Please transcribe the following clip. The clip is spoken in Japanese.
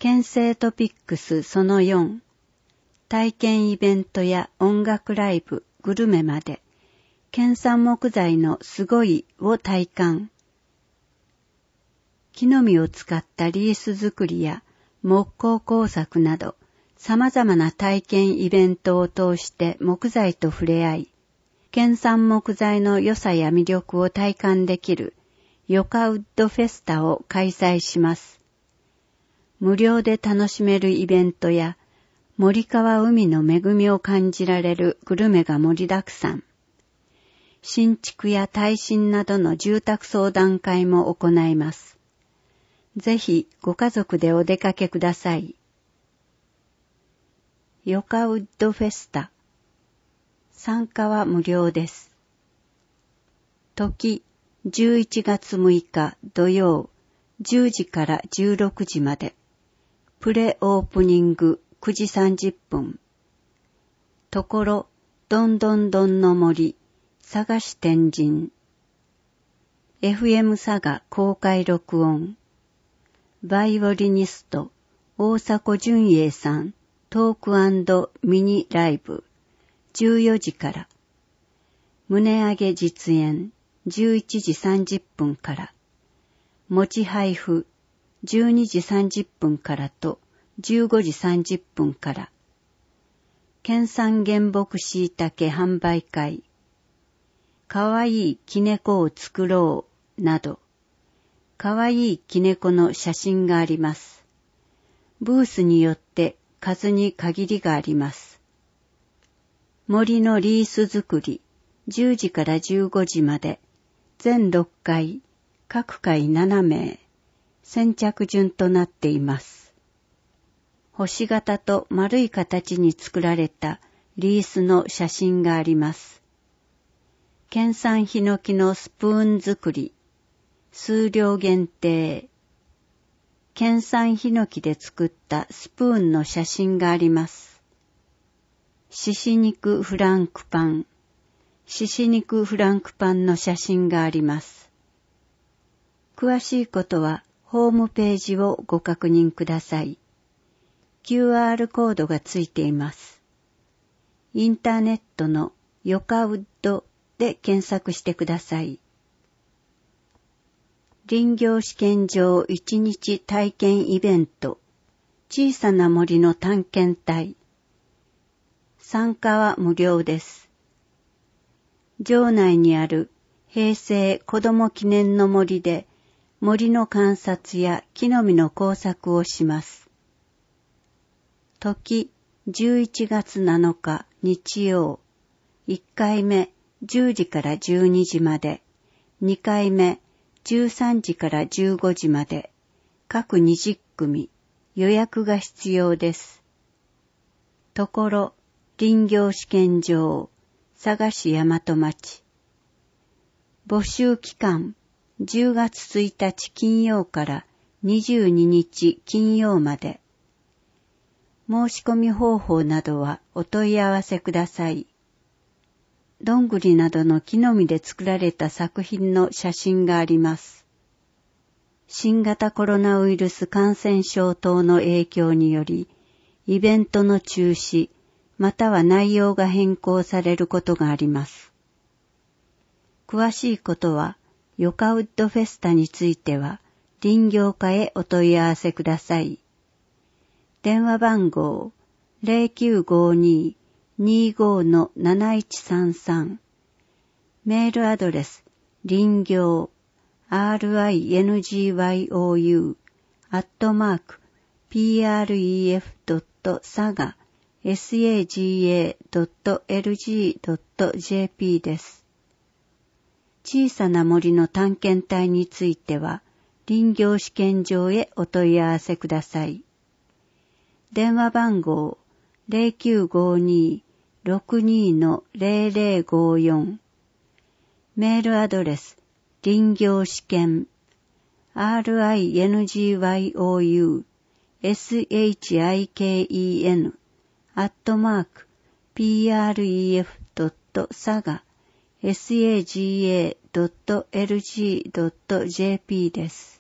県政トピックスその4、体験イベントや音楽ライブ、グルメまで、県産木材のすごいを体感。木の実を使ったリース作りや木工工作など、様々な体験イベントを通して木材と触れ合い、県産木材の良さや魅力を体感できるヨカウッドフェスタを開催します。無料で楽しめるイベントや森川海の恵みを感じられるグルメが盛りだくさん。新築や耐震などの住宅相談会も行います。ぜひご家族でお出かけください。ヨカウッドフェスタ。参加は無料です。時11月6日土曜10時から16時まで。プレオープニング9時30分。ところどんどんどんの森佐賀市天神。FM 佐賀公開録音。バイオリニスト大迫純英さんトーク&ミニライブ14時から。胸上げ実演11時30分から。持ち配布12時30分からと15時30分から。県産原木椎茸販売会。かわいいきねこを作ろうなど。かわいいきねこの写真があります。ブースによって数に限りがあります。森のリース作り10時から15時まで全6回各回7名先着順となっています。星型と丸い形に作られたリースの写真があります。県産ヒノキのスプーン作り数量限定。県産ヒノキで作ったスプーンの写真があります。しし肉フランクパン。しし肉フランクパンの写真があります。詳しいことはホームページをご確認ください。QR コードがついています。インターネットのヨカウッドで検索してください。林業試験場1日体験イベント小さな森の探検隊。参加は無料です。城内にある平成子ども記念の森で森の観察や木の実の工作をします。時11月7日日曜1回目10時から12時まで2回目13時から15時まで各20組予約が必要です。ところ林業試験場佐賀市大和町募集期間10月1日金曜から22日金曜まで。申し込み方法などはお問い合わせください。どんぐりなどの木の実で作られた作品の写真があります。新型コロナウイルス感染症等の影響により、イベントの中止、または内容が変更されることがあります。詳しいことは、ヨカウッドフェスタについては、林業課へお問い合わせください。電話番号 0952-25-7133 メールアドレス林業 ringyo@pref.saga saga.lg.jp です。小さな森の探検隊については林業試験場へお問い合わせください。電話番号 0952-62-0054 メールアドレス林業試験 ringyoshikeN@pref.saga saga.lg.jp です。